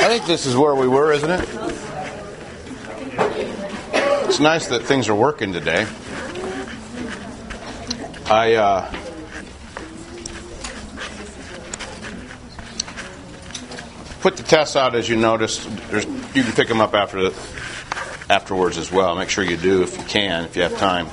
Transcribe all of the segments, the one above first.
I think this is where we were, isn't it? It's nice that things are working today. I put the tests out, as you noticed. You can pick them up afterwards as well. Make sure you do if you can, if you have time.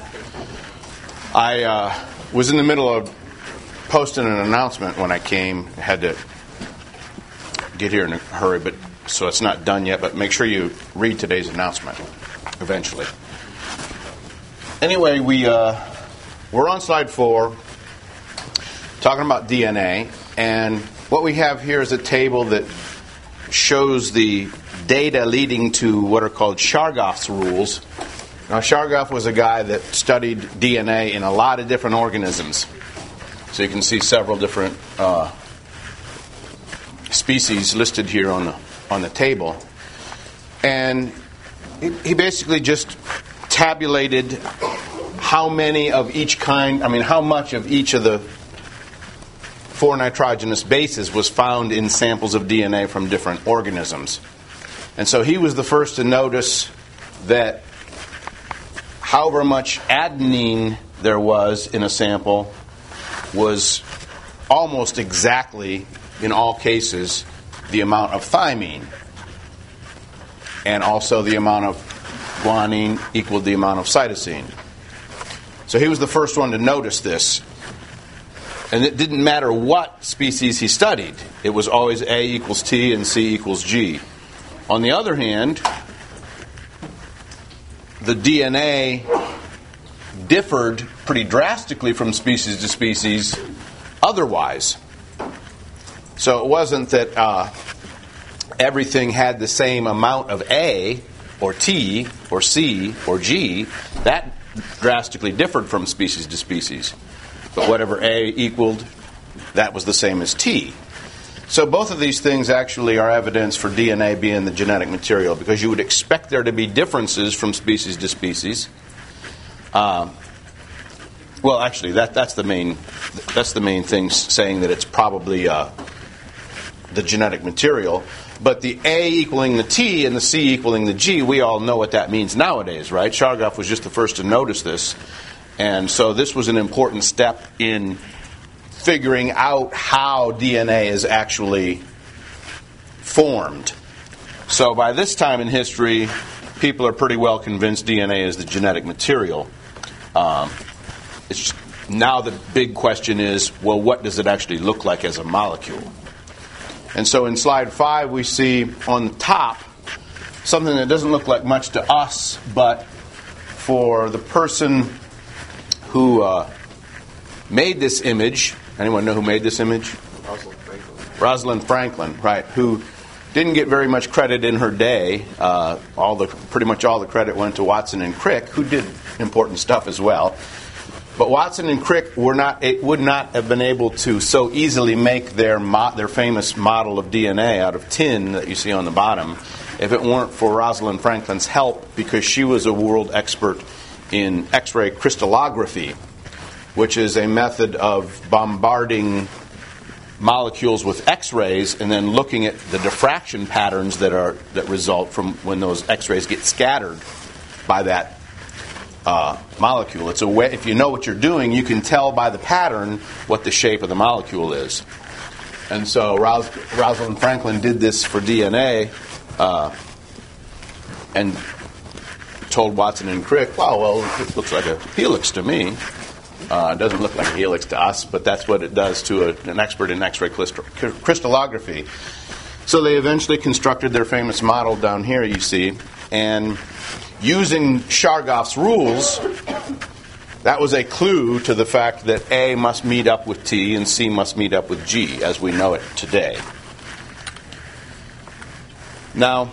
I was in the middle of posting an announcement when I came. I had to get here in a hurry, but so it's not done yet. But make sure you read today's announcement eventually. Anyway, we're on slide 4, talking about DNA, and what we have here is a table that shows the data leading to what are called Chargaff's rules. Now, Chargaff was a guy that studied DNA in a lot of different organisms. So you can see several different species listed here on the table. And he basically just tabulated how many of each kind, how much of each of the 4 nitrogenous bases was found in samples of DNA from different organisms. And so he was the first to notice that however much adenine there was in a sample was almost exactly, in all cases, the amount of thymine. And also the amount of guanine equaled the amount of cytosine. So he was the first one to notice this. And it didn't matter what species he studied. It was always A equals T and C equals G. On the other hand, the DNA differed pretty drastically from species to species otherwise. So it wasn't that everything had the same amount of A or T or C or G. That drastically differed from species to species. But whatever A equaled, that was the same as T. So both of these things actually are evidence for DNA being the genetic material, because you would expect there to be differences from species to species. Well, actually, that's the main thing, saying that it's probably the genetic material. But the A equaling the T and the C equaling the G, we all know what that means nowadays, right? Chargaff was just the first to notice this. And so this was an important step in figuring out how DNA is actually formed. So by this time in history, people are pretty well convinced DNA is the genetic material. Now the big question is, well, what does it actually look like as a molecule? And so in slide 5, we see on the top something that doesn't look like much to us, but for the person who made this image, anyone know who made this image? Rosalind Franklin, right, who didn't get very much credit in her day. Pretty much all the credit went to Watson and Crick, who did important stuff as well. But Watson and Crick would not have been able to so easily make their famous model of DNA out of tin that you see on the bottom if it weren't for Rosalind Franklin's help, because she was a world expert in X-ray crystallography, which is a method of bombarding molecules with X-rays and then looking at the diffraction patterns that result from when those X-rays get scattered by that molecule. It's a way, if you know what you're doing, you can tell by the pattern what the shape of the molecule is. And so Rosalind Franklin did this for DNA and told Watson and Crick, well, it looks like a helix to me. It doesn't look like a helix to us, but that's what it does to an expert in X-ray crystallography. So they eventually constructed their famous model down here, you see, and using Chargaff's rules, that was a clue to the fact that A must meet up with T and C must meet up with G as we know it today. Now,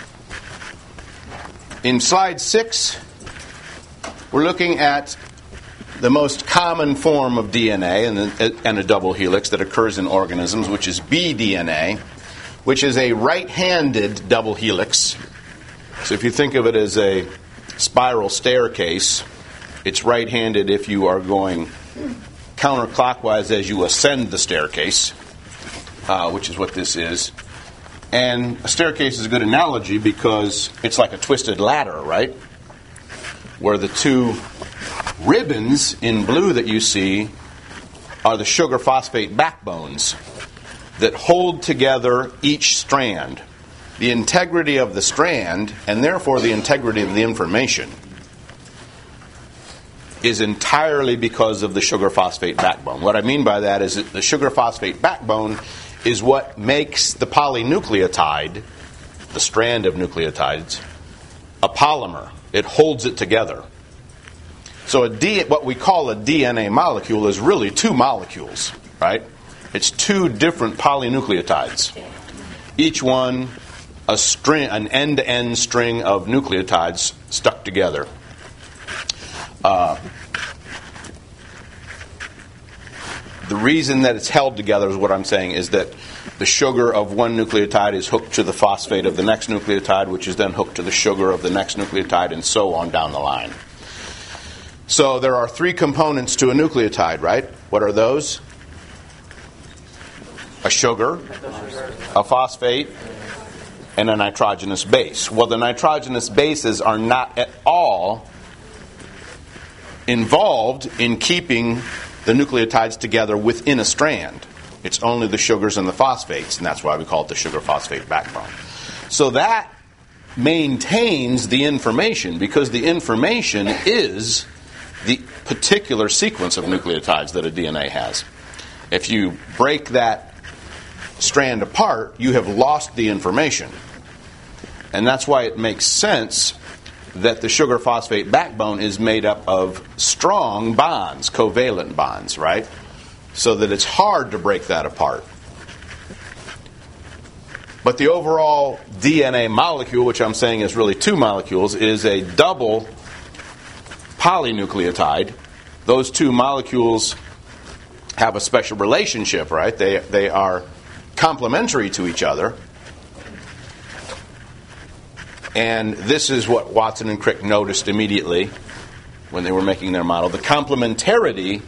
in slide 6, we're looking at the most common form of DNA and a double helix that occurs in organisms, which is bDNA, which is a right-handed double helix. So if you think of it as a spiral staircase, it's right-handed if you are going counterclockwise as you ascend the staircase, which is what this is. And a staircase is a good analogy because it's like a twisted ladder, right? Where the two ribbons in blue that you see are the sugar phosphate backbones that hold together each strand. The integrity of the strand, and therefore the integrity of the information, is entirely because of the sugar phosphate backbone. What I mean by that is that the sugar phosphate backbone is what makes the polynucleotide, the strand of nucleotides, a polymer. It holds it together. So what we call a DNA molecule is really two molecules, right? It's two different polynucleotides. Each one an end-to-end string of nucleotides stuck together. The reason that it's held together is what I'm saying is that the sugar of one nucleotide is hooked to the phosphate of the next nucleotide, which is then hooked to the sugar of the next nucleotide, and so on down the line. So there are three components to a nucleotide, right? What are those? A sugar, a phosphate, and a nitrogenous base. Well, the nitrogenous bases are not at all involved in keeping the nucleotides together within a strand. It's only the sugars and the phosphates, and that's why we call it the sugar-phosphate backbone. So that maintains the information, because the information is the particular sequence of nucleotides that a DNA has. If you break that strand apart, you have lost the information. And that's why it makes sense that the sugar-phosphate backbone is made up of strong bonds, covalent bonds, right? So that it's hard to break that apart. But the overall DNA molecule, which I'm saying is really two molecules, is a double polynucleotide. Those two molecules have a special relationship, right? They are complementary to each other. And this is what Watson and Crick noticed immediately when they were making their model. The complementarity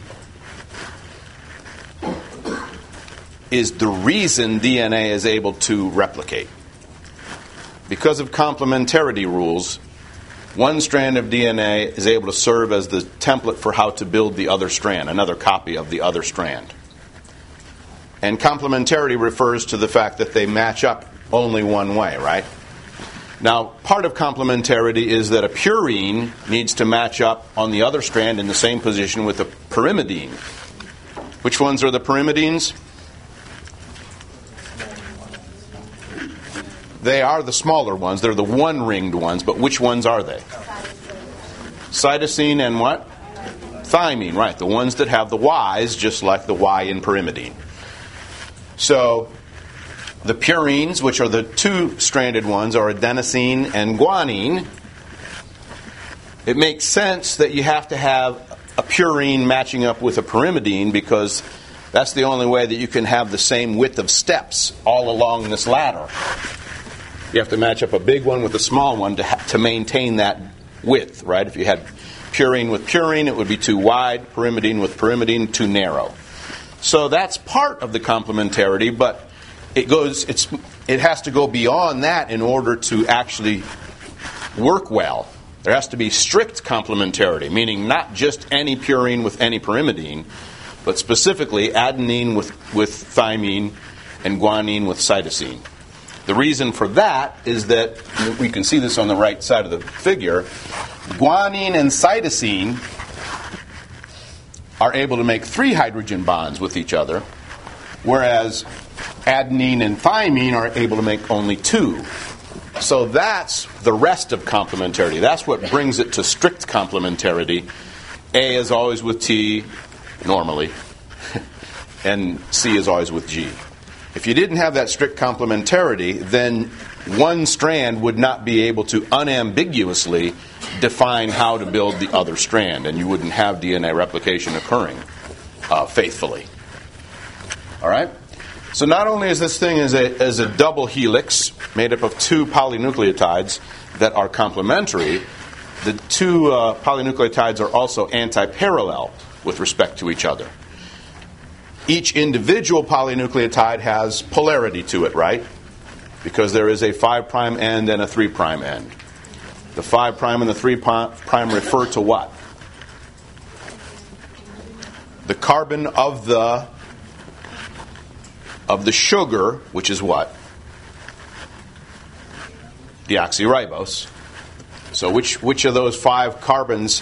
is the reason DNA is able to replicate. Because of complementarity rules, one strand of DNA is able to serve as the template for how to build the other strand, another copy of the other strand. And complementarity refers to the fact that they match up only one way, right? Now, part of complementarity is that a purine needs to match up on the other strand in the same position with a pyrimidine. Which ones are the pyrimidines? They are the smaller ones. They're the one-ringed ones, but which ones are they? Cytosine and what? Thymine, right. The ones that have the Ys, just like the Y in pyrimidine. So the purines, which are the two-stranded ones, are adenosine and guanine. It makes sense that you have to have a purine matching up with a pyrimidine, because that's the only way that you can have the same width of steps all along this ladder. You have to match up a big one with a small one to maintain that width, right? If you had purine with purine, it would be too wide. Pyrimidine with pyrimidine, too narrow. So that's part of the complementarity, but it has to go beyond that in order to actually work well. There has to be strict complementarity, meaning not just any purine with any pyrimidine, but specifically adenine with thymine and guanine with cytosine. The reason for that is that, we can see this on the right side of the figure, guanine and cytosine are able to make 3 hydrogen bonds with each other, whereas adenine and thymine are able to make only 2. So that's the rest of complementarity. That's what brings it to strict complementarity. A is always with T, normally, and C is always with G. If you didn't have that strict complementarity, then one strand would not be able to unambiguously define how to build the other strand, and you wouldn't have DNA replication occurring faithfully. All right? So not only is this thing as a double helix made up of 2 polynucleotides that are complementary, the 2 polynucleotides are also antiparallel with respect to each other. Each individual polynucleotide has polarity to it, right? because there is a 5' end and a 3' end. The 5' and the 3' refer to what? The carbon of the sugar, which is what? Deoxyribose. So which of those 5 carbons,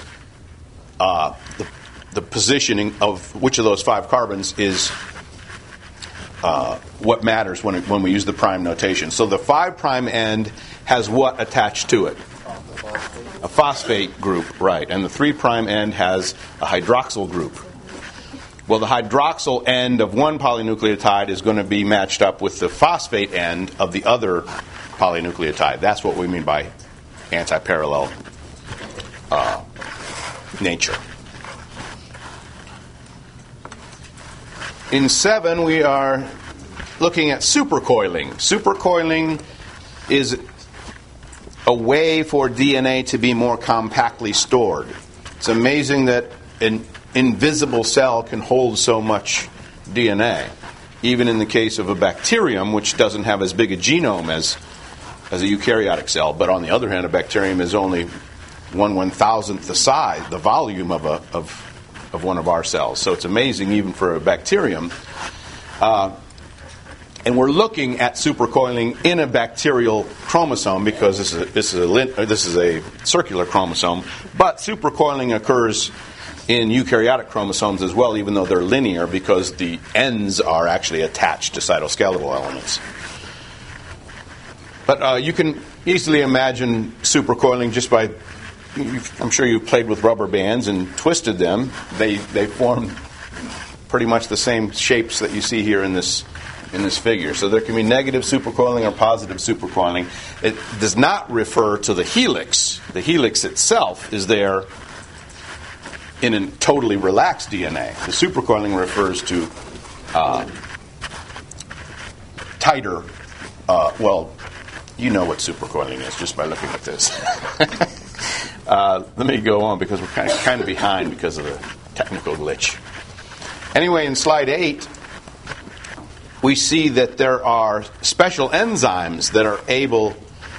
the positioning of which of those 5 carbons is what matters when we use the prime notation. So the 5' end has what attached to it? A phosphate group, right. And the 3' end has a hydroxyl group. Well, the hydroxyl end of one polynucleotide is going to be matched up with the phosphate end of the other polynucleotide. That's what we mean by anti-parallel nature. In 7, we are looking at supercoiling. Supercoiling is a way for DNA to be more compactly stored. It's amazing that an invisible cell can hold so much DNA, even in the case of a bacterium, which doesn't have as big a genome as a eukaryotic cell. But on the other hand, a bacterium is only 1/1000th the size, the volume of one of our cells. So it's amazing even for a bacterium. And we're looking at supercoiling in a bacterial chromosome because this is a circular chromosome. But supercoiling occurs in eukaryotic chromosomes as well, even though they're linear, because the ends are actually attached to cytoskeletal elements. But you can easily imagine supercoiling just by, I'm sure you've played with rubber bands and twisted them. They form pretty much the same shapes that you see here in this figure. So there can be negative supercoiling or positive supercoiling. It does not refer to the helix. The helix itself is there in a totally relaxed DNA. The supercoiling refers to tighter, well, you know what supercoiling is just by looking at this. Let me go on because we're kind of behind because of the technical glitch. Anyway, in slide 8, we see that there are special enzymes that are able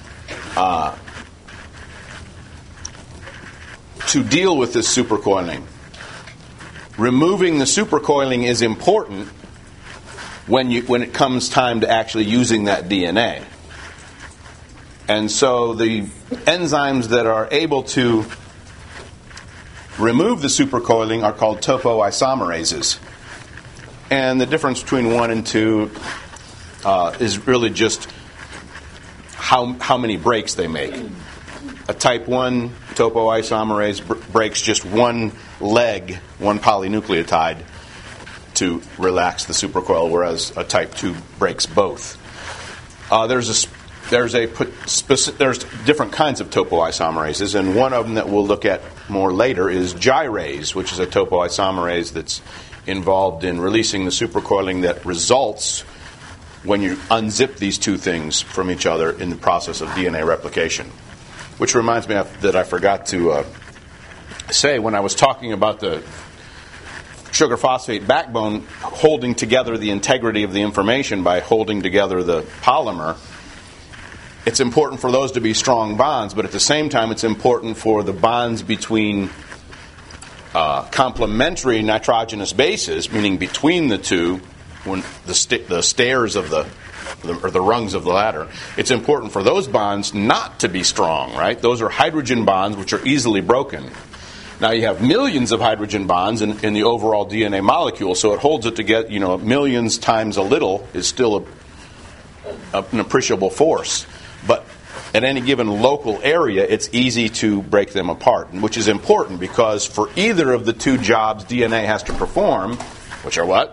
to deal with this supercoiling. Removing the supercoiling is important when it comes time to actually using that DNA. And so the enzymes that are able to remove the supercoiling are called topoisomerases. And the difference between 1 and 2 is really just how many breaks they make. A type 1 topoisomerase breaks just one leg, one polynucleotide, to relax the supercoil, whereas a type 2 breaks both. There's different kinds of topoisomerases, and one of them that we'll look at more later is gyrase, which is a topoisomerase that's involved in releasing the supercoiling that results when you unzip these two things from each other in the process of DNA replication. Which reminds me that I forgot to say when I was talking about the sugar phosphate backbone holding together the integrity of the information by holding together the polymer. It's important for those to be strong bonds, but at the same time it's important for the bonds between complementary nitrogenous bases, meaning between the two, when the stairs of the rungs of the ladder, it's important for those bonds not to be strong, right? Those are hydrogen bonds which are easily broken. Now you have millions of hydrogen bonds in the overall DNA molecule, so it holds it together. Millions times a little is still an appreciable force. But at any given local area, it's easy to break them apart, which is important because for either of the two jobs DNA has to perform, which are what?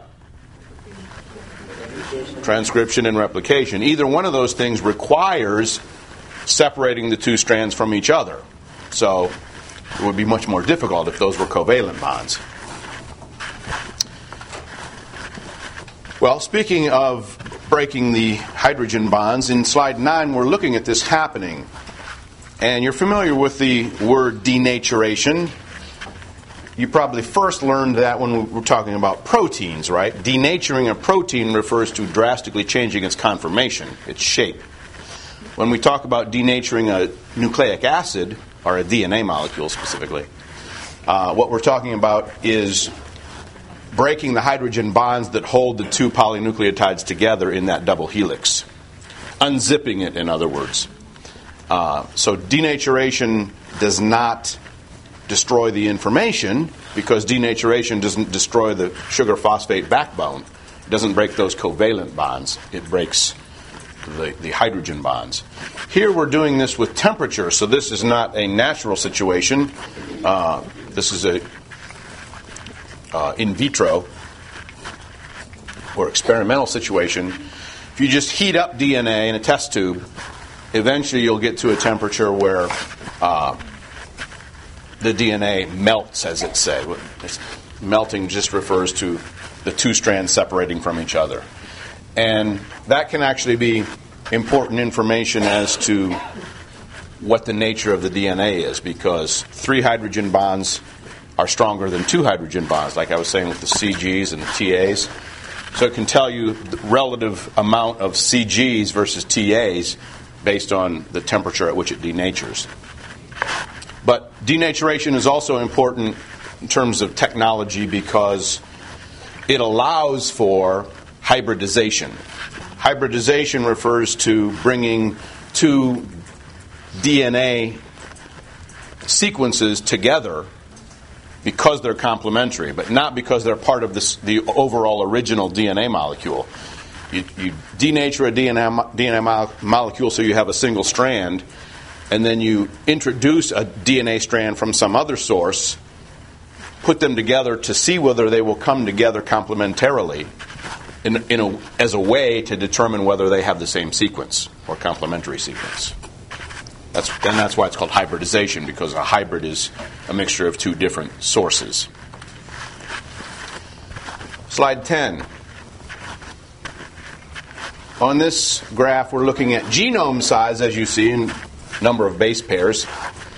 Transcription and replication. Either one of those things requires separating the two strands from each other. So it would be much more difficult if those were covalent bonds. Well, speaking of breaking the hydrogen bonds, in slide 9 we're looking at this happening. And you're familiar with the word denaturation. You probably first learned that when we were talking about proteins, right? Denaturing a protein refers to drastically changing its conformation, its shape. when we talk about denaturing a nucleic acid, or a DNA molecule specifically, what we're talking about is breaking the hydrogen bonds that hold the two polynucleotides together in that double helix. Unzipping it, in other words. So denaturation does not destroy the information, because denaturation doesn't destroy the sugar phosphate backbone. It doesn't break those covalent bonds. It breaks the hydrogen bonds. Here we're doing this with temperature, so this is not a natural situation. This is a in vitro or experimental situation. If you just heat up DNA in a test tube, eventually you'll get to a temperature where the DNA melts, as it say. Melting just refers to the two strands separating from each other. And that can actually be important information as to what the nature of the DNA is, because 3 hydrogen bonds are stronger than 2 hydrogen bonds, like I was saying with the CGs and the TAs. So it can tell you the relative amount of CGs versus TAs based on the temperature at which it denatures. But denaturation is also important in terms of technology because it allows for hybridization. Hybridization refers to bringing 2 DNA sequences together because they're complementary, but not because they're part of the overall original DNA molecule. You denature a DNA molecule so you have a single strand, and then you introduce a DNA strand from some other source, put them together to see whether they will come together complementarily as a way to determine whether they have the same sequence or complementary sequence. That's why it's called hybridization, because a hybrid is a mixture of 2 different sources. Slide 10. On this graph, we're looking at genome size, as you see, in number of base pairs.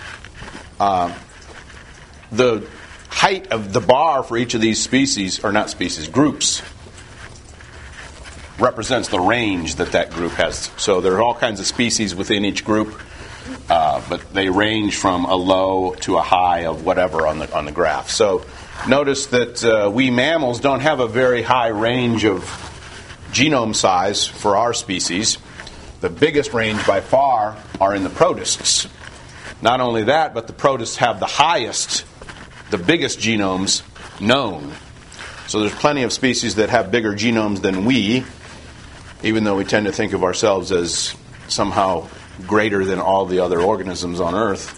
The height of the bar for each of these species, or not species, groups, represents the range that group has. So there are all kinds of species within each group, but they range from a low to a high of whatever on the graph. So notice that we mammals don't have a very high range of genome size for our species. The biggest range by far are in the protists. Not only that, but the protists have the biggest genomes known. So there's plenty of species that have bigger genomes than we, even though we tend to think of ourselves as somehow greater than all the other organisms on Earth.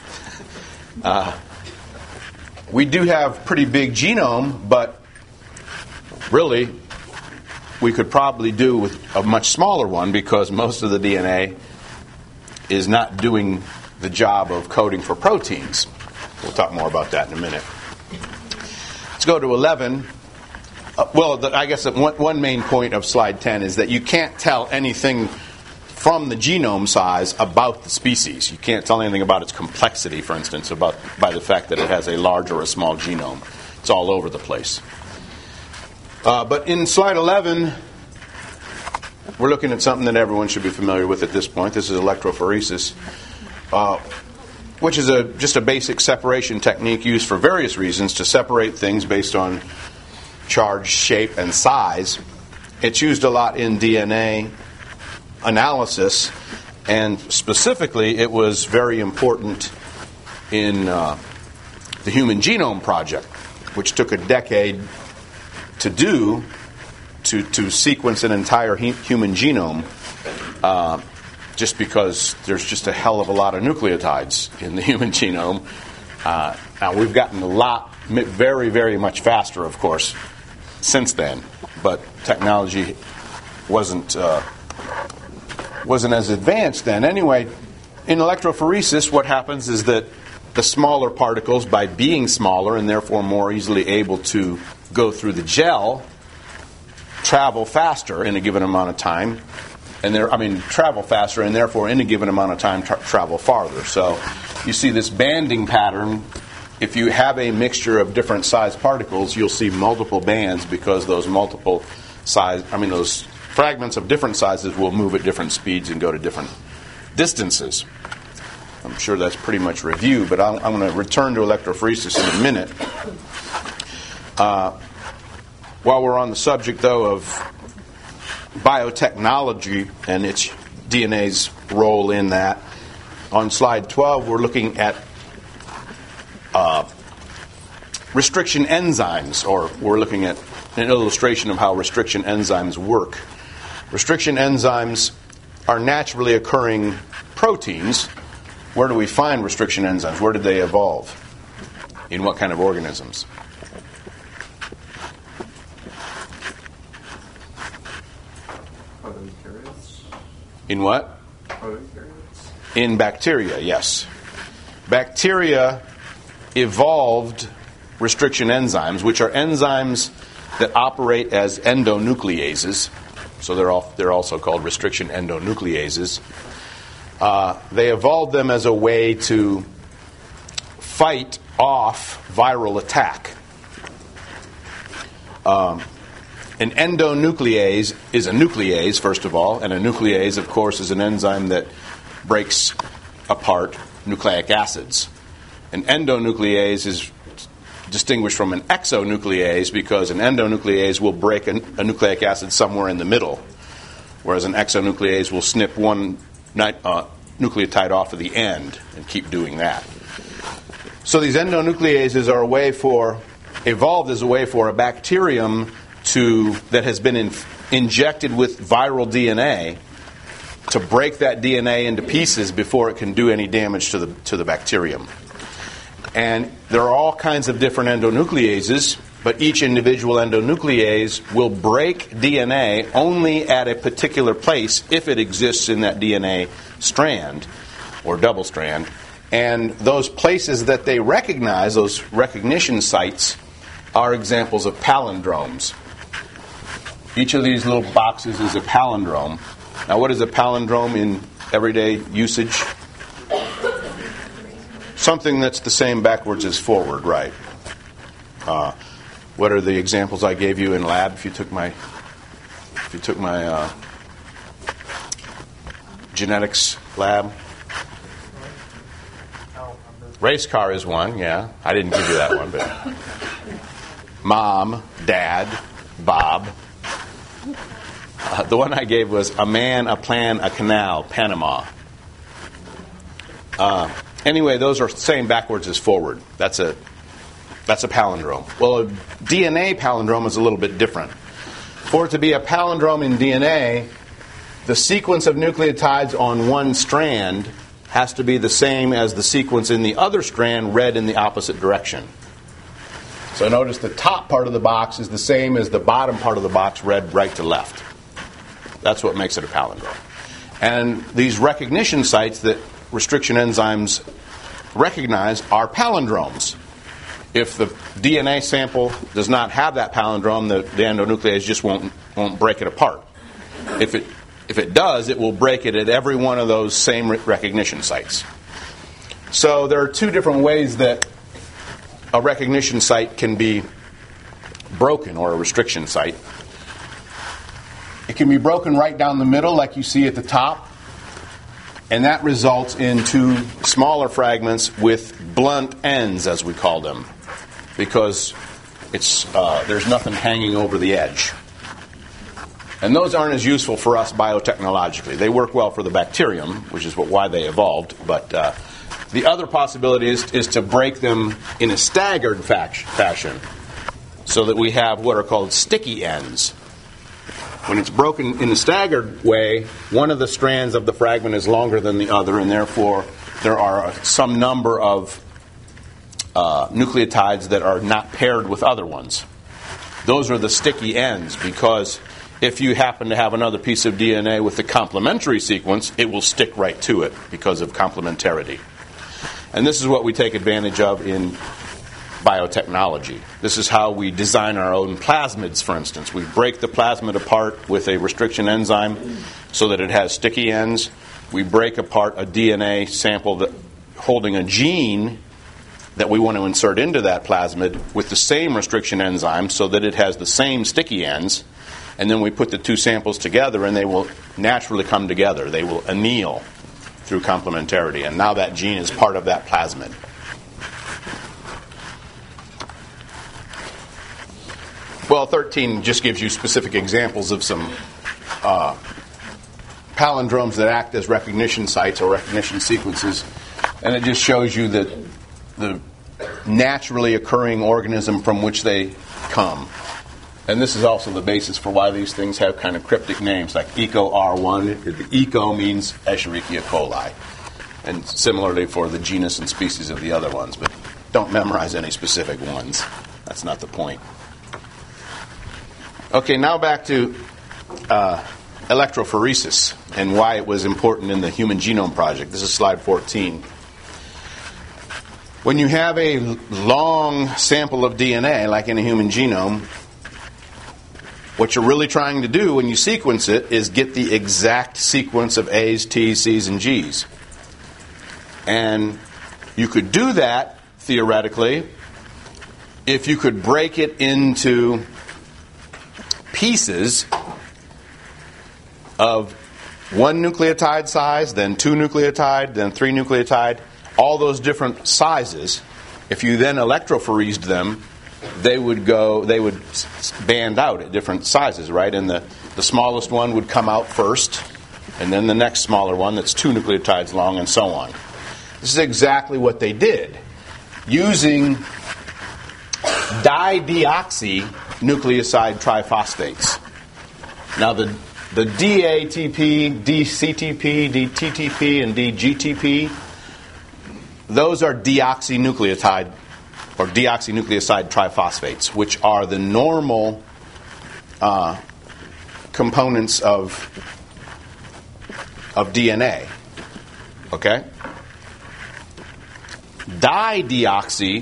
We do have pretty big genome, but really we could probably do with a much smaller one, because most of the DNA is not doing the job of coding for proteins. We'll talk more about that in a minute. Let's go to 11. I guess one main point of slide 10 is that you can't tell anything from the genome size about the species. You can't tell anything about its complexity, for instance, by the fact that it has a large or a small genome. It's all over the place. But in slide 11, we're looking at something that everyone should be familiar with at this point. This is electrophoresis, which is just a basic separation technique used for various reasons to separate things based on charge, shape, and size. It's used a lot in DNA analysis, and specifically it was very important in the Human Genome Project, which took a decade to do to sequence an entire human genome, just because there's just a hell of a lot of nucleotides in the human genome. Now we've gotten very, very much faster, of course, since then, but technology wasn't as advanced then. Anyway, in electrophoresis, what happens is that the smaller particles, by being smaller and therefore more easily able to go through the gel, travel faster in a given amount of time, travel faster and therefore in a given amount of time travel farther. So you see this banding pattern. If you have a mixture of different size particles, you'll see multiple bands, because those those fragments of different sizes will move at different speeds and go to different distances. I'm sure that's pretty much review, but I'm going to return to electrophoresis in a minute. While we're on the subject, though, of biotechnology and its DNA's role in that, on slide 12, we're looking at restriction enzymes, or we're looking at an illustration of how restriction enzymes work. Restriction enzymes are naturally occurring proteins. Where do we find restriction enzymes? Where did they evolve? In what kind of organisms? In what? In bacteria, yes. Bacteria evolved restriction enzymes, which are enzymes that operate as endonucleases. So they're also called restriction endonucleases. They evolved them as a way to fight off viral attack. An endonuclease is a nuclease, first of all, and a nuclease, of course, is an enzyme that breaks apart nucleic acids. An endonuclease is distinguished from an exonuclease because an endonuclease will break a nucleic acid somewhere in the middle, whereas an exonuclease will snip one nucleotide off of the end and keep doing that. So these endonucleases are evolved as a way for a bacterium that has been injected with viral DNA to break that DNA into pieces before it can do any damage to the bacterium. And there are all kinds of different endonucleases, but each individual endonuclease will break DNA only at a particular place if it exists in that DNA strand or double strand. And those places that they recognize, those recognition sites, are examples of palindromes. Each of these little boxes is a palindrome. Now, what is a palindrome in everyday usage? Something that's the same backwards as forward, right? What are the examples I gave you in lab? If you took my genetics lab, race car is one. Yeah, I didn't give you that one, but Mom, Dad, Bob. The one I gave was a man, a plan, a canal, Panama. Anyway, those are same backwards as forward. That's a palindrome. Well, a DNA palindrome is a little bit different. For it to be a palindrome in DNA, the sequence of nucleotides on one strand has to be the same as the sequence in the other strand read in the opposite direction. So notice the top part of the box is the same as the bottom part of the box read right to left. That's what makes it a palindrome. And these recognition sites that restriction enzymes recognize are palindromes. If the DNA sample does not have that palindrome, the endonuclease just won't break it apart. If it does, it will break it at every one of those same recognition sites. So there are two different ways that a recognition site can be broken, or a restriction site. It can be broken right down the middle, like you see at the top, and that results in two smaller fragments with blunt ends, as we call them, because there's nothing hanging over the edge. And those aren't as useful for us biotechnologically. They work well for the bacterium, which is why they evolved, but the other possibility is to break them in a staggered fashion, so that we have what are called sticky ends. When it's broken in a staggered way, one of the strands of the fragment is longer than the other, and therefore there are some number of nucleotides that are not paired with other ones. Those are the sticky ends, because if you happen to have another piece of DNA with the complementary sequence, it will stick right to it because of complementarity. And this is what we take advantage of in biotechnology. This is how we design our own plasmids, for instance. We break the plasmid apart with a restriction enzyme so that it has sticky ends. We break apart a DNA sample holding a gene that we want to insert into that plasmid with the same restriction enzyme so that it has the same sticky ends. And then we put the two samples together and they will naturally come together. They will anneal through complementarity, and now that gene is part of that plasmid. Well, 13 just gives you specific examples of some palindromes that act as recognition sites or recognition sequences, and it just shows you that the naturally occurring organism from which they come. And this is also the basis for why these things have kind of cryptic names, like EcoR1. The eco means Escherichia coli, and similarly for the genus and species of the other ones. But don't memorize any specific ones. That's not the point. Okay, now back to electrophoresis and why it was important in the Human Genome Project. This is slide 14. When you have a long sample of DNA, like in a human genome, what you're really trying to do when you sequence it is get the exact sequence of A's, T's, C's, and G's. And you could do that, theoretically, if you could break it into pieces of 1 nucleotide size, then 2 nucleotide, then 3 nucleotide, all those different sizes. If you then electrophoresed them, they would band out at different sizes, right? And the smallest one would come out first, and then the next smaller one that's 2 nucleotides long, and so on. This is exactly what they did, using dideoxynucleoside triphosphates. Now the DATP, DCTP, DTTP, and DGTP, those are deoxynucleotide or deoxynucleoside triphosphates, which are the normal components of DNA. Okay? Dideoxy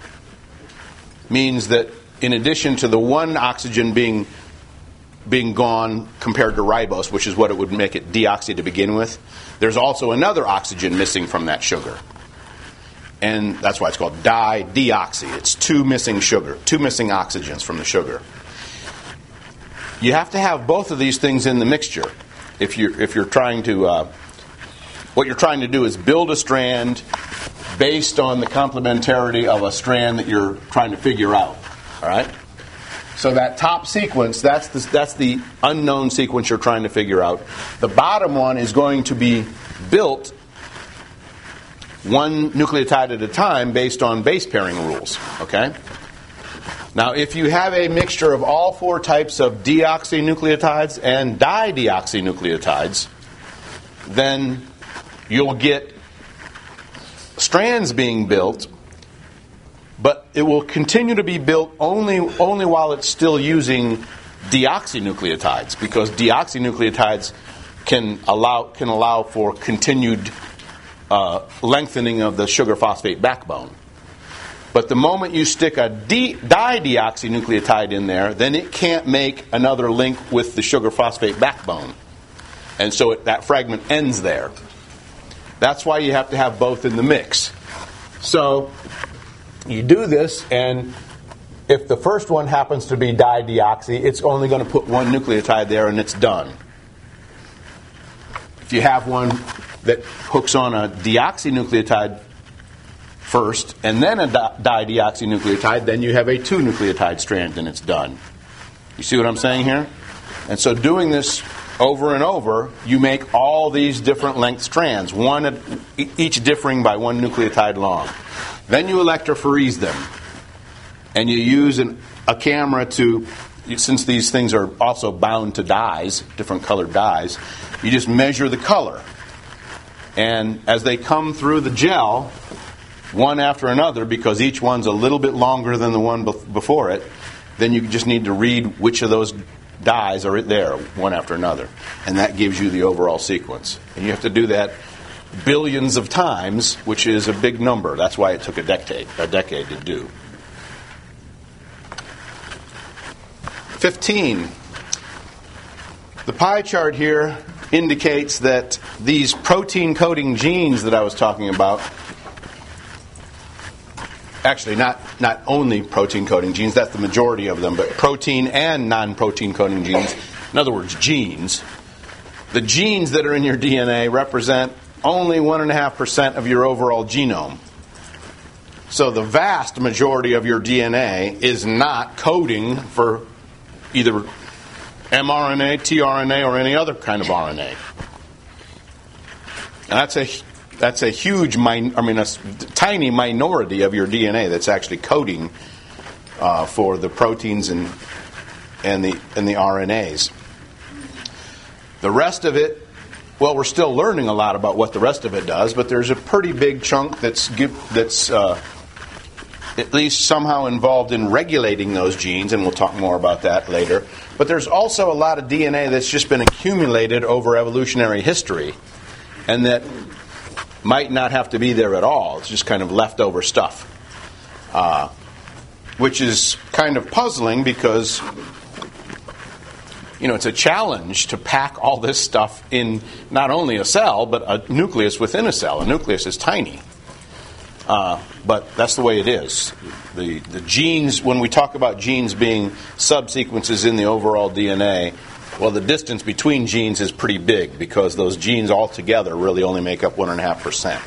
means that in addition to the one oxygen being gone compared to ribose, which is what it would make it deoxy to begin with, there's also another oxygen missing from that sugar. And that's why it's called dideoxy. It's 2 missing oxygens from the sugar. You have to have both of these things in the mixture. If you're trying to, what you're trying to do is build a strand based on the complementarity of a strand that you're trying to figure out. All right. So that top sequence, that's the unknown sequence you're trying to figure out. The bottom one is going to be built 1 nucleotide at a time based on base pairing rules. Okay? Now, if you have a mixture of all 4 types of deoxynucleotides and dideoxynucleotides, then you'll get strands being built, but it will continue to be built only while it's still using deoxynucleotides, because deoxynucleotides can allow for continued lengthening of the sugar phosphate backbone. But the moment you stick a dideoxynucleotide in there, then it can't make another link with the sugar phosphate backbone. And so that fragment ends there. That's why you have to have both in the mix. So you do this, and if the first one happens to be dideoxy, it's only going to put 1 nucleotide there and it's done. If you have one that hooks on a deoxynucleotide first and then a dideoxynucleotide, then you have a 2 nucleotide strand and it's done. You see what I'm saying here? And so doing this over and over, you make all these different length strands, each differing by 1 nucleotide long. Then you electrophorese them, and you use a camera to, since these things are also bound to dyes, different colored dyes, you just measure the color. And as they come through the gel, one after another, because each one's a little bit longer than the one before it, then you just need to read which of those dyes are there, one after another. And that gives you the overall sequence. And you have to do that billions of times, which is a big number. That's why it took a decade to do. 15. The pie chart here indicates that these protein coding genes that I was talking about, actually not only protein coding genes, that's the majority of them, but protein and non-protein coding genes, in other words, genes. The genes that are in your DNA represent only 1.5% of your overall genome. So the vast majority of your DNA is not coding for either mRNA, tRNA, or any other kind of RNA. And that's a huge, a tiny minority of your DNA that's actually coding for the proteins and the RNAs. The rest of it, well, we're still learning a lot about what the rest of it does, but there's a pretty big chunk that's at least somehow involved in regulating those genes, and we'll talk more about that later. But there's also a lot of DNA that's just been accumulated over evolutionary history, and that might not have to be there at all. It's just kind of leftover stuff, which is kind of puzzling because, it's a challenge to pack all this stuff in not only a cell, but a nucleus within a cell. A nucleus is tiny. But that's the way it is. The genes, when we talk about genes being subsequences in the overall DNA, well, the distance between genes is pretty big because those genes altogether really only make up 1.5%.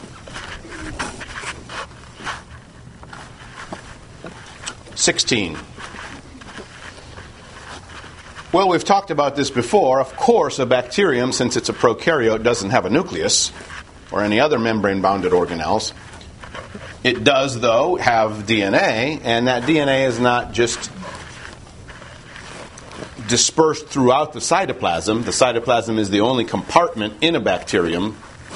16. Well, we've talked about this before. Of course, a bacterium, since it's a prokaryote, doesn't have a nucleus or any other membrane-bounded organelles. It does, though, have DNA, and that DNA is not just dispersed throughout the cytoplasm. The cytoplasm is the only compartment in a bacterium,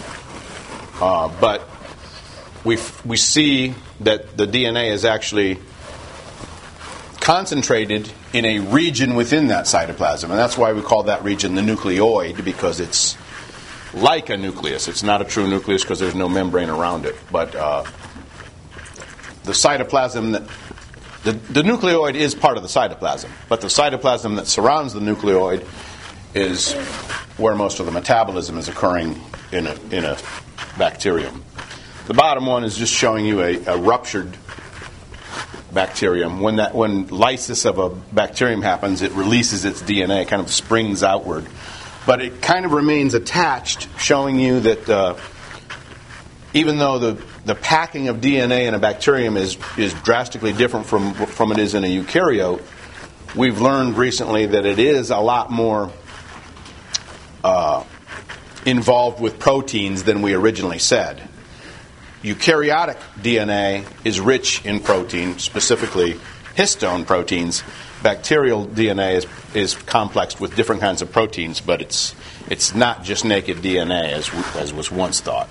but we see that the DNA is actually concentrated in a region within that cytoplasm, and that's why we call that region the nucleoid, because it's like a nucleus. It's not a true nucleus because there's no membrane around it, but the cytoplasm the nucleoid is part of the cytoplasm, but the cytoplasm that surrounds the nucleoid is where most of the metabolism is occurring in a bacterium. The bottom one is just showing you a ruptured bacterium. When lysis of a bacterium happens, it releases its DNA, kind of springs outward, but it kind of remains attached, showing you that even though the packing of DNA in a bacterium is drastically different from it is in a eukaryote, we've learned recently that it is a lot more involved with proteins than we originally said. Eukaryotic DNA is rich in protein, specifically histone proteins. Bacterial DNA is complexed with different kinds of proteins, but it's not just naked DNA as was once thought.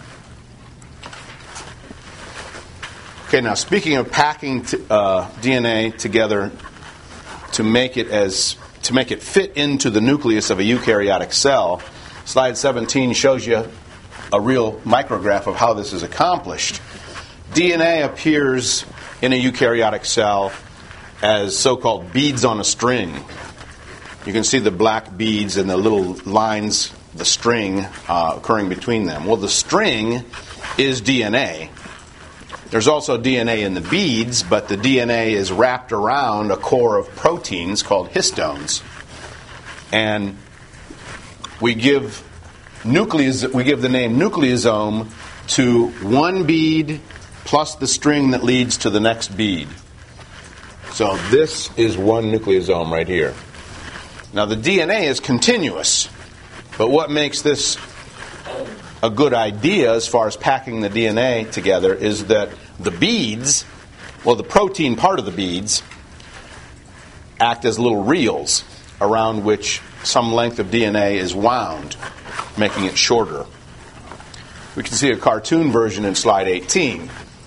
Okay, now speaking of packing DNA together to make it fit into the nucleus of a eukaryotic cell, slide 17 shows you a real micrograph of how this is accomplished. DNA appears in a eukaryotic cell as so-called beads on a string. You can see the black beads and the little lines, the string, occurring between them. Well, the string is DNA. There's also DNA in the beads, but the DNA is wrapped around a core of proteins called histones. And we give the name nucleosome to one bead plus the string that leads to the next bead. So this is one nucleosome right here. Now the DNA is continuous, but what makes this a good idea as far as packing the DNA together is that the beads, well, the protein part of the beads, act as little reels around which some length of DNA is wound, making it shorter. We can see a cartoon version in slide 18.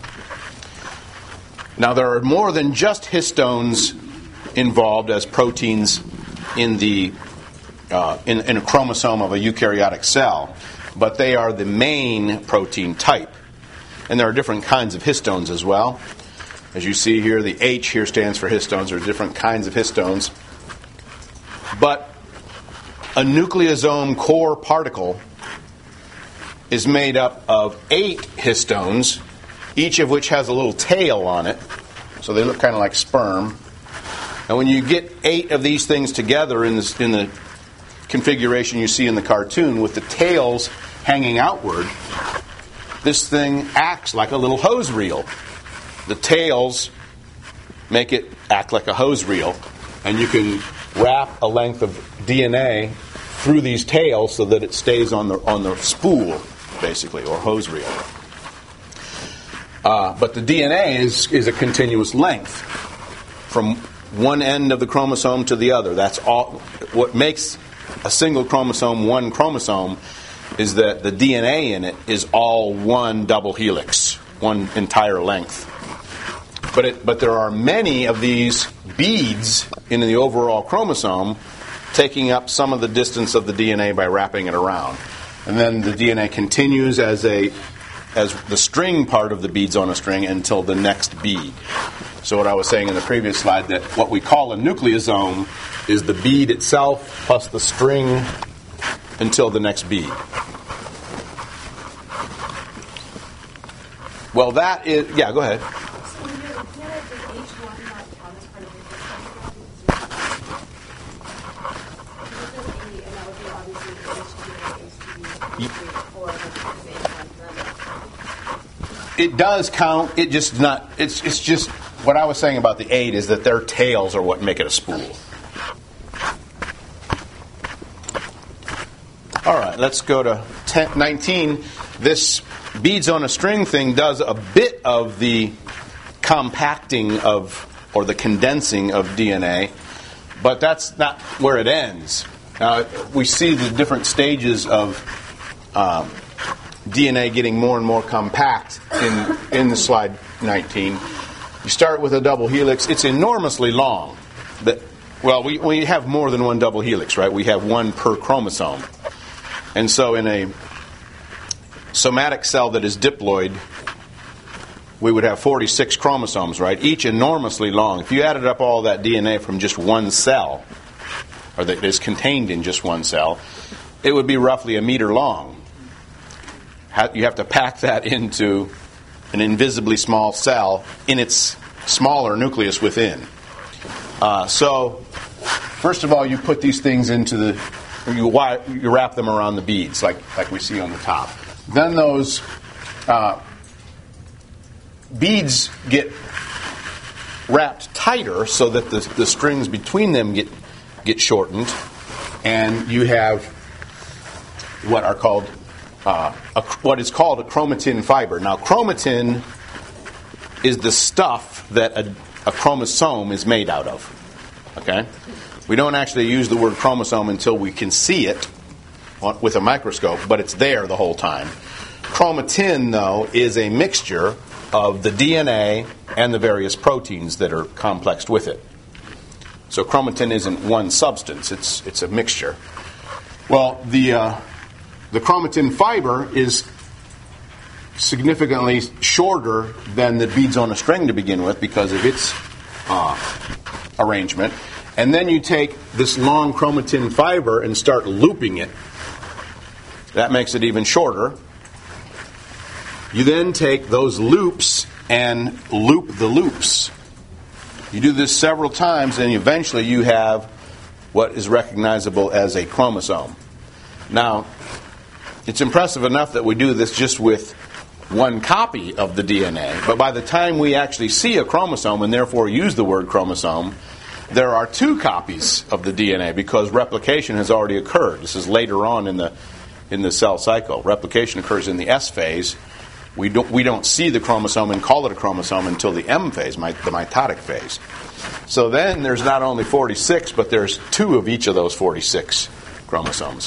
Now, there are more than just histones involved as proteins in a chromosome of a eukaryotic cell, but they are the main protein type. And there are different kinds of histones as well. As you see here, the H here stands for histones. There are different kinds of histones. But a nucleosome core particle is made up of 8 histones, each of which has a little tail on it. So they look kind of like sperm. And when you get 8 of these things together in the configuration you see in the cartoon with the tails hanging outward, this thing acts like a little hose reel. The tails make it act like a hose reel, and you can wrap a length of DNA through these tails so that it stays on the spool, basically, or hose reel. But the DNA is a continuous length from one end of the chromosome to the other. That's all. What makes a single chromosome one chromosome is that the DNA in it is all one double helix, one entire length. But there are many of these beads in the overall chromosome taking up some of the distance of the DNA by wrapping it around. And then the DNA continues as the string part of the beads on a string until the next bead. So what I was saying in the previous slide, that what we call a nucleosome is the bead itself plus the string until the next bead. Well, that is... Yeah, go ahead. It does count. It just not. It's just what I was saying about the 8 is that their tails are what make it a spool. All right, let's go to 19. This beads on a string thing does a bit of the compacting or the condensing of DNA, but that's not where it ends. Now, we see the different stages of DNA getting more and more compact in the slide 19. You start with a double helix. It's enormously long. We have more than one double helix, right? We have one per chromosome. And so in a somatic cell that is diploid, we would have 46 chromosomes, right? Each enormously long. If you added up all that DNA from just one cell, or that is contained in just one cell, it would be roughly a meter long. You have to pack that into an invisibly small cell in its smaller nucleus within. So, first of all, you put these things into you wrap them around the beads, like we see on the top. Then those beads get wrapped tighter so that the strings between them get shortened, and you have what is called a chromatin fiber. Now, chromatin is the stuff that a chromosome is made out of. Okay? We don't actually use the word chromosome until we can see it with a microscope, but it's there the whole time. Chromatin, though, is a mixture of the DNA and the various proteins that are complexed with it. So chromatin isn't one substance, it's a mixture. Well, the chromatin fiber is significantly shorter than the beads on a string to begin with because of its arrangement. And then you take this long chromatin fiber and start looping it. That makes it even shorter. You then take those loops and loop the loops. You do this several times, and eventually you have what is recognizable as a chromosome. Now, it's impressive enough that we do this just with one copy of the DNA, but by the time we actually see a chromosome and therefore use the word chromosome, there are 2 copies of the DNA because replication has already occurred. This is later on in the cell cycle. Replication occurs in the S phase. We don't see the chromosome and call it a chromosome until the M phase, the mitotic phase. So then there's not only 46, but there's 2 of each of those 46 chromosomes.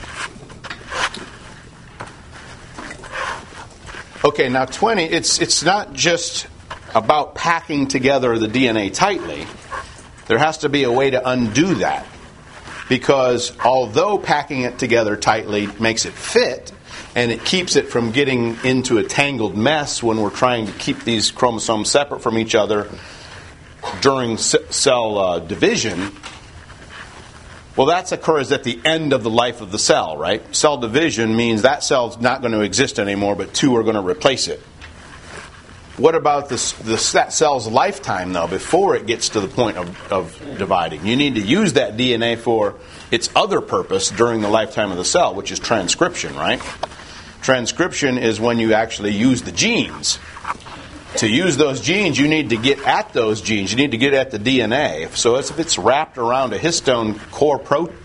Okay, now 20, it's not just about packing together the DNA tightly. There has to be a way to undo that. Because although packing it together tightly makes it fit, and it keeps it from getting into a tangled mess when we're trying to keep these chromosomes separate from each other during cell division, well, that occurs at the end of the life of the cell, right? Cell division means that cell's not going to exist anymore, but 2 are going to replace it. What about that cell's lifetime, though, before it gets to the point of dividing? You need to use that DNA for its other purpose during the lifetime of the cell, which is transcription, right? Transcription is when you actually use the genes. To use those genes, you need to get at those genes. You need to get at the DNA. So if it's wrapped around a histone core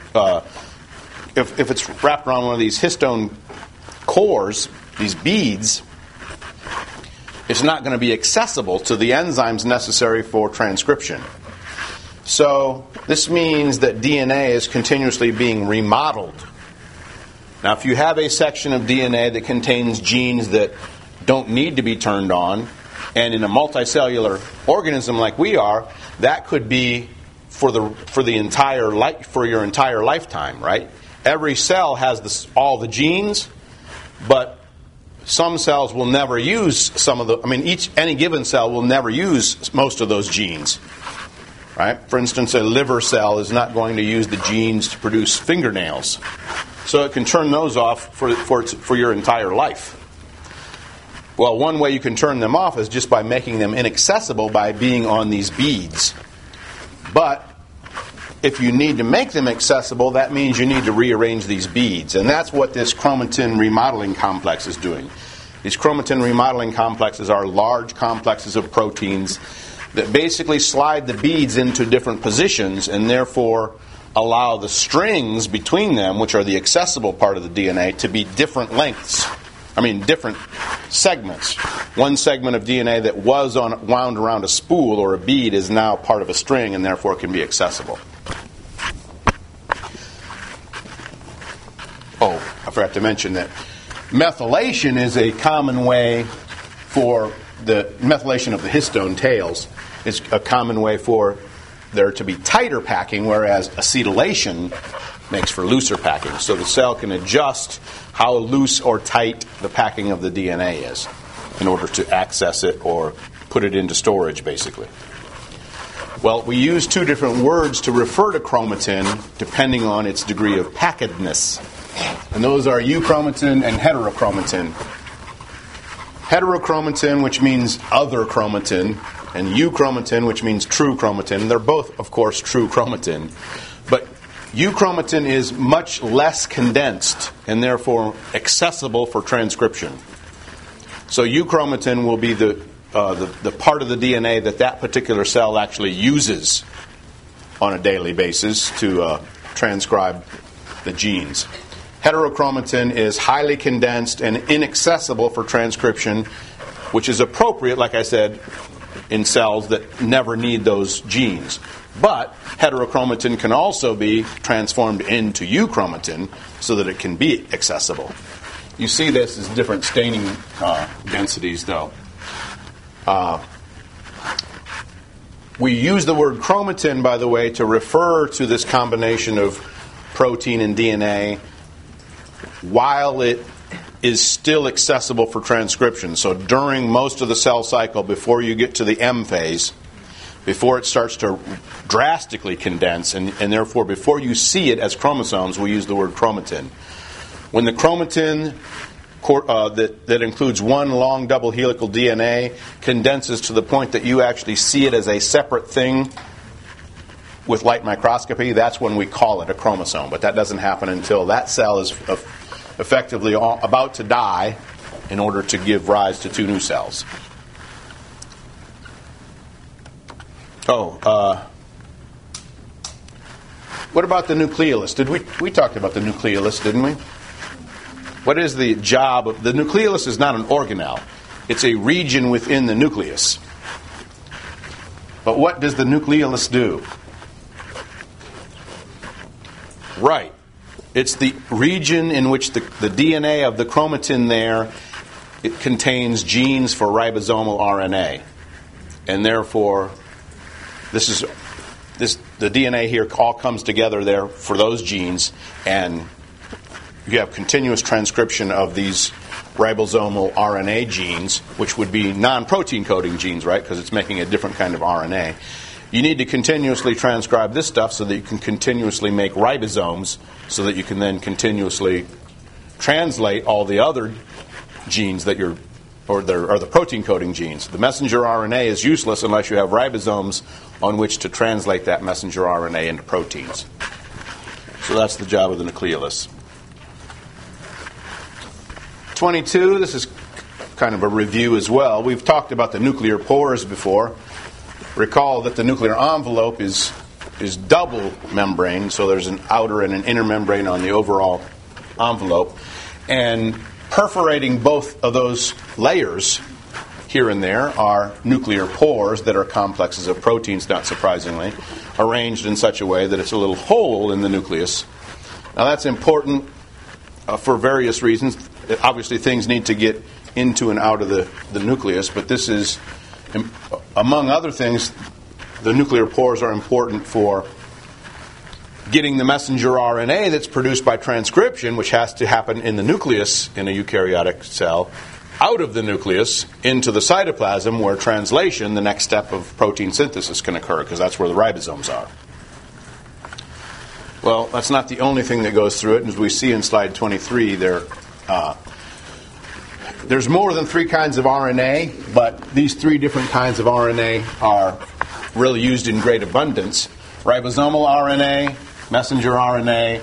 if it's wrapped around one of these histone cores, these beads, it's not going to be accessible to the enzymes necessary for transcription. So this means that DNA is continuously being remodeled. Now, if you have a section of DNA that contains genes that don't need to be turned on, and in a multicellular organism like we are, that could be for your entire lifetime, right? Every cell has all the genes, but some cells will never use any given cell will never use most of those genes, right? For instance, a liver cell is not going to use the genes to produce fingernails, so it can turn those off for your entire life. Well, one way you can turn them off is just by making them inaccessible by being on these beads. But if you need to make them accessible, that means you need to rearrange these beads. And that's what this chromatin remodeling complex is doing. These chromatin remodeling complexes are large complexes of proteins that basically slide the beads into different positions and therefore allow the strings between them, which are the accessible part of the DNA, to be different lengths. Different segments. One segment of DNA that was wound around a spool or a bead is now part of a string and therefore can be accessible. Oh, I forgot to mention that methylation is a common way for the methylation of the histone tails is a common way for there to be tighter packing, whereas acetylation makes for looser packing. So the cell can adjust how loose or tight the packing of the DNA is in order to access it or put it into storage, basically. Well, we use two different words to refer to chromatin depending on its degree of packedness. And those are euchromatin and heterochromatin. Heterochromatin, which means other chromatin, and euchromatin, which means true chromatin. They're both, of course, true chromatin. But euchromatin is much less condensed and therefore accessible for transcription. So euchromatin will be the part of the DNA that particular cell actually uses on a daily basis to transcribe the genes. Heterochromatin is highly condensed and inaccessible for transcription, which is appropriate, like I said, in cells that never need those genes. But heterochromatin can also be transformed into euchromatin so that it can be accessible. You see this as different staining densities, though. We use the word chromatin, by the way, to refer to this combination of protein and DNA while it is still accessible for transcription. So during most of the cell cycle, before you get to the M phase, before it starts to drastically condense, and therefore before you see it as chromosomes, we use the word chromatin. When the chromatin that includes one long double helical DNA condenses to the point that you actually see it as a separate thing with light microscopy, that's when we call it a chromosome. But that doesn't happen until that cell is effectively about to die in order to give rise to two new cells. What about the nucleolus? We talked about the nucleolus, didn't we? What is the job of the nucleolus? Is not an organelle. It's a region within the nucleus. But what does the nucleolus do? Right. It's the region in which the DNA of the chromatin there, it contains genes for ribosomal RNA. And therefore, the DNA here all comes together there for those genes, and you have continuous transcription of these ribosomal RNA genes, which would be non-protein coding genes, right? Because it's making a different kind of RNA. You need to continuously transcribe this stuff so that you can continuously make ribosomes, so that you can then continuously translate all the other genes that or the protein coding genes. The messenger RNA is useless unless you have ribosomes on which to translate that messenger RNA into proteins. So that's the job of the nucleolus. 22, this is kind of a review as well. We've talked about the nuclear pores before. Recall that the nuclear envelope is double membrane, so there's an outer and an inner membrane on the overall envelope. And perforating both of those layers here and there are nuclear pores that are complexes of proteins, not surprisingly, arranged in such a way that it's a little hole in the nucleus. Now that's important for various reasons. Obviously things need to get into and out of the nucleus, but this is, among other things, the nuclear pores are important for getting the messenger RNA that's produced by transcription, which has to happen in the nucleus in a eukaryotic cell, out of the nucleus into the cytoplasm, where translation, the next step of protein synthesis, can occur, because that's where the ribosomes are. Well, that's not the only thing that goes through it. As we see in slide 23, there's more than 3 kinds of RNA, but these 3 different kinds of RNA are really used in great abundance. Ribosomal RNA, messenger RNA,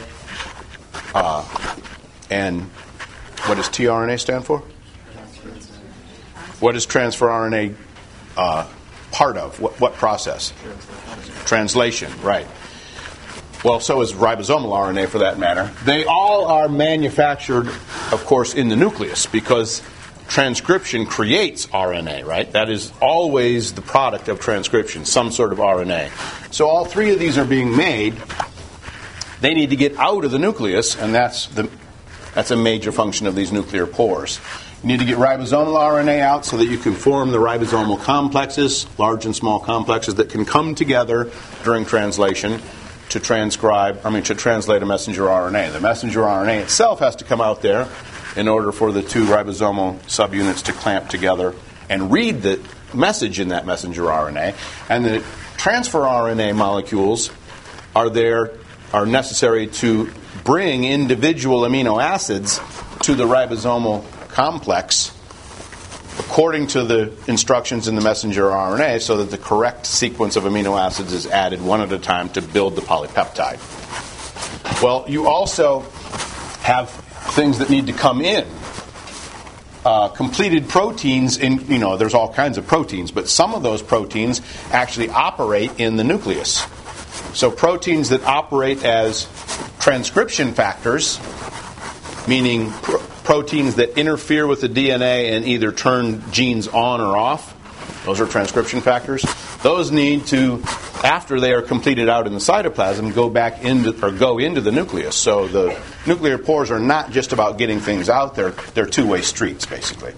and what does tRNA stand for? What is transfer RNA part of? What process? Translation, right. Well, so is ribosomal RNA for that matter. They all are manufactured, of course, in the nucleus, because transcription creates RNA, right? That is always the product of transcription, some sort of RNA. So all 3 of these are being made. They need to get out of the nucleus, and that's a major function of these nuclear pores. You need to get ribosomal RNA out so that you can form the ribosomal complexes, large and small complexes that can come together during translation to translate a messenger RNA. The messenger RNA itself has to come out there in order for the 2 ribosomal subunits to clamp together and read the message in that messenger RNA. And the transfer RNA molecules are necessary to bring individual amino acids to the ribosomal complex according to the instructions in the messenger RNA, so that the correct sequence of amino acids is added one at a time to build the polypeptide. Well, you also have things that need to come in. Completed proteins, there's all kinds of proteins, but some of those proteins actually operate in the nucleus. So proteins that operate as transcription factors, meaning proteins that interfere with the DNA and either turn genes on or off, those are transcription factors. Those need to, after they are completed out in the cytoplasm, go into the nucleus. So the nuclear pores are not just about getting things out, they're 2-way streets, basically.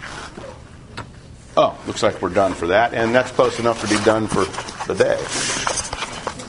Oh, looks like we're done for that, and that's close enough to be done for the day.